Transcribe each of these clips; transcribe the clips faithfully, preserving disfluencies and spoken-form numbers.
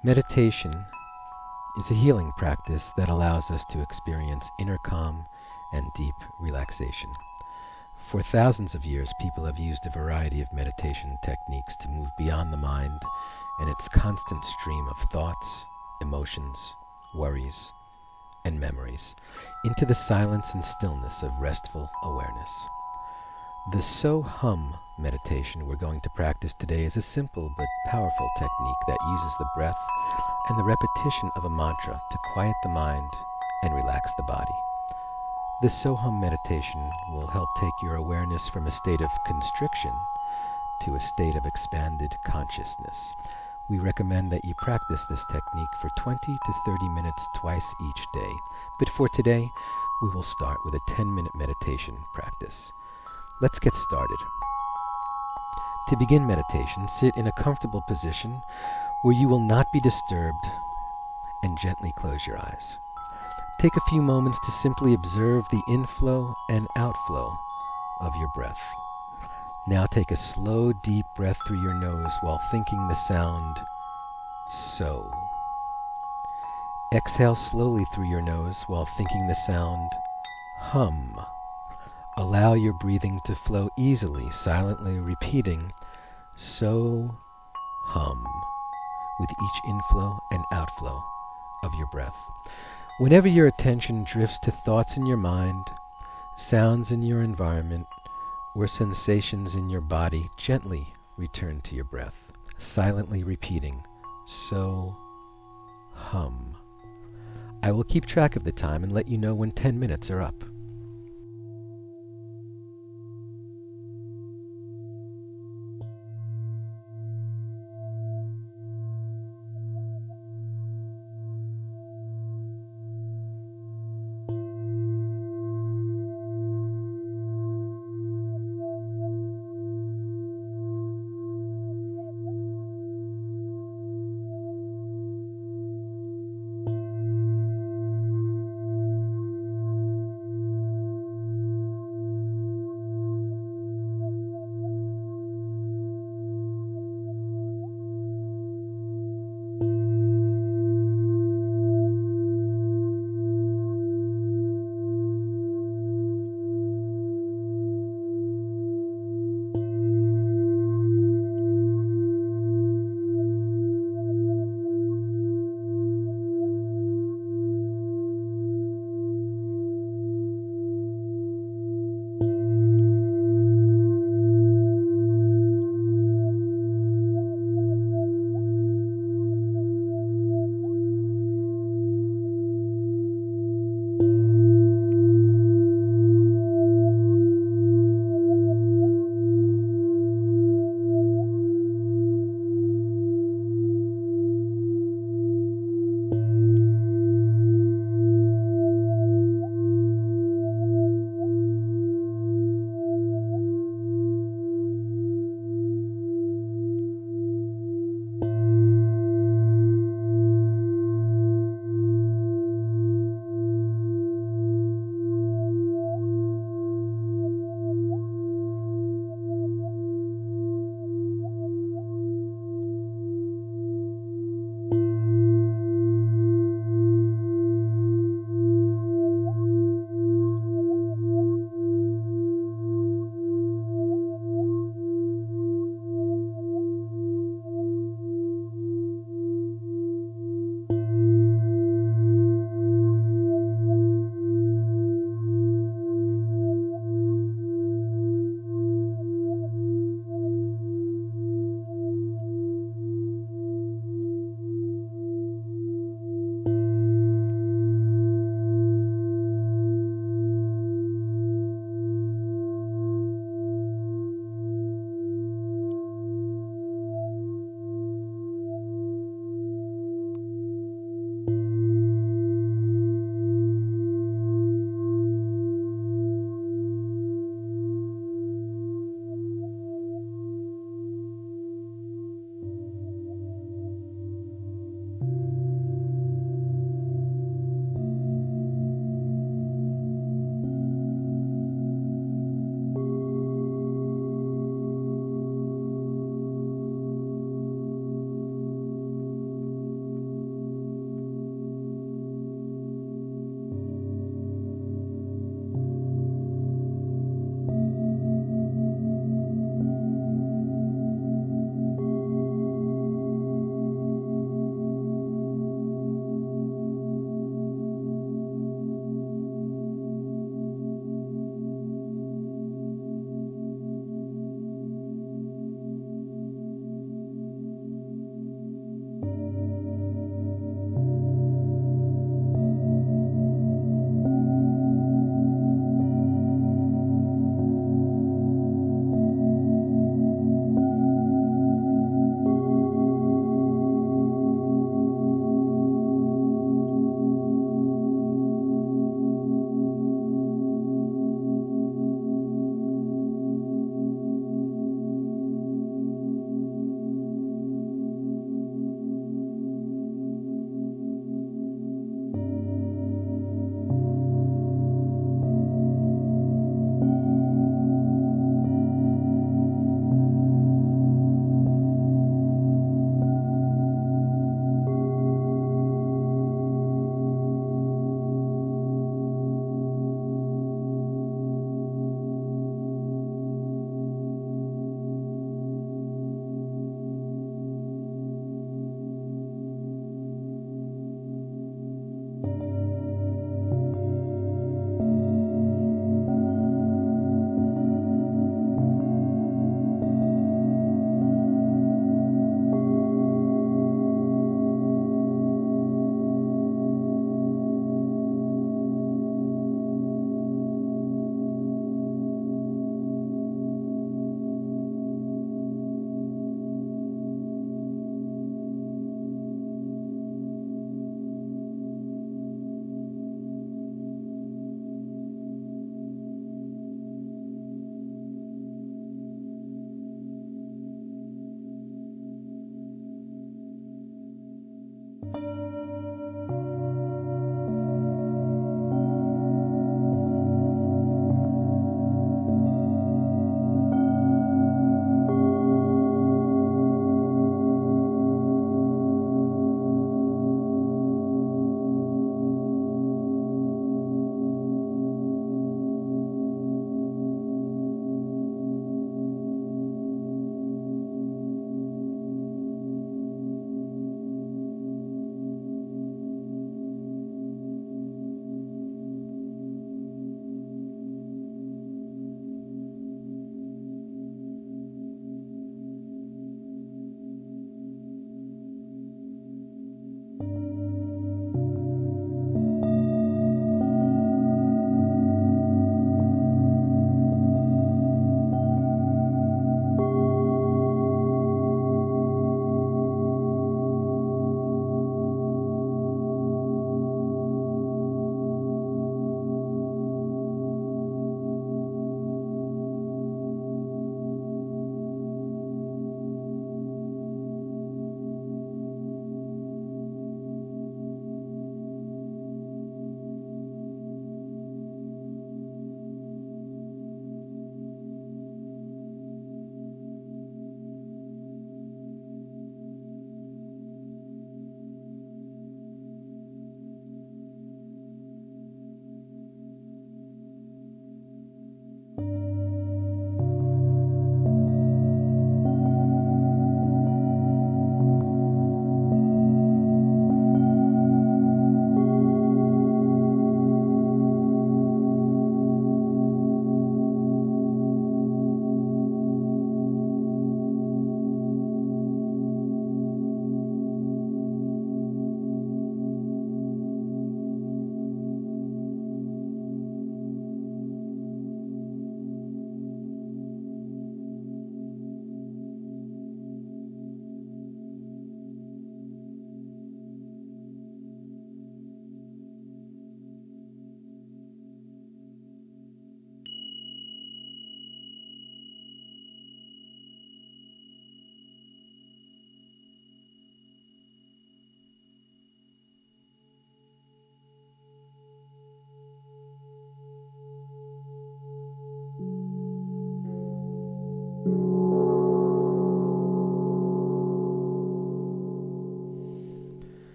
Meditation is a healing practice that allows us to experience inner calm and deep relaxation. For thousands of years, people have used a variety of meditation techniques to move beyond the mind and its constant stream of thoughts, emotions, worries, and memories into the silence and stillness of restful awareness. The So-Hum meditation we're going to practice today is a simple but powerful technique that uses the breath and the repetition of a mantra to quiet the mind and relax the body. The So-Hum meditation will help take your awareness from a state of constriction to a state of expanded consciousness. We recommend that you practice this technique for twenty to thirty minutes twice each day. But for today, we will start with a ten-minute meditation practice. Let's get started. To begin meditation, sit in a comfortable position where you will not be disturbed and gently close your eyes. Take a few moments to simply observe the inflow and outflow of your breath. Now take a slow, deep breath through your nose while thinking the sound So. Exhale slowly through your nose while thinking the sound Hum. Allow your breathing to flow easily, silently repeating So, hum, with each inflow and outflow of your breath. Whenever your attention drifts to thoughts in your mind, sounds in your environment, or sensations in your body, gently return to your breath, silently repeating So, hum. I will keep track of the time and let you know when ten minutes are up.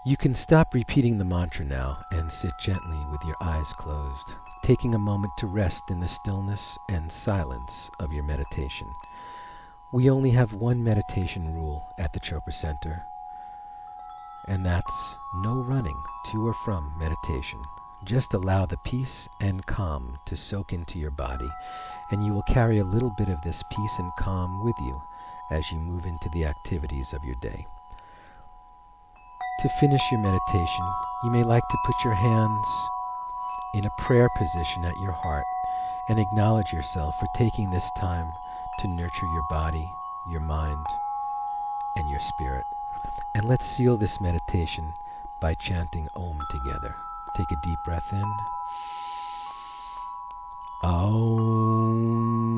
You can stop repeating the mantra now and sit gently with your eyes closed, taking a moment to rest in the stillness and silence of your meditation. We only have one meditation rule at the Chopra Center, and that's no running to or from meditation. Just allow the peace and calm to soak into your body, and you will carry a little bit of this peace and calm with you as you move into the activities of your day. To finish your meditation, you may like to put your hands in a prayer position at your heart and acknowledge yourself for taking this time to nurture your body, your mind, and your spirit. And let's seal this meditation by chanting Om together. Take a deep breath in. Om.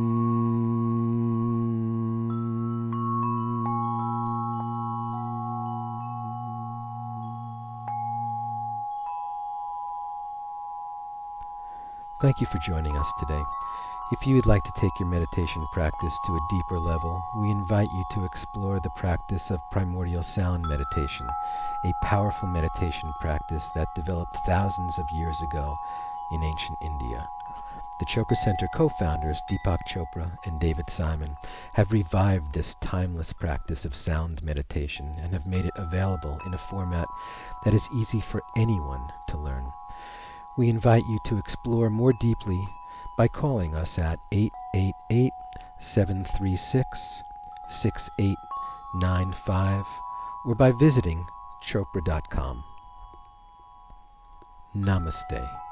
Thank you for joining us today. If you would like to take your meditation practice to a deeper level, we invite you to explore the practice of primordial sound meditation, a powerful meditation practice that developed thousands of years ago in ancient India. The Chopra Center co-founders, Deepak Chopra and David Simon, have revived this timeless practice of sound meditation and have made it available in a format that is easy for anyone to learn. We invite you to explore more deeply by calling us at eight eight eight, seven three six, six eight nine five or by visiting chopra dot com. Namaste.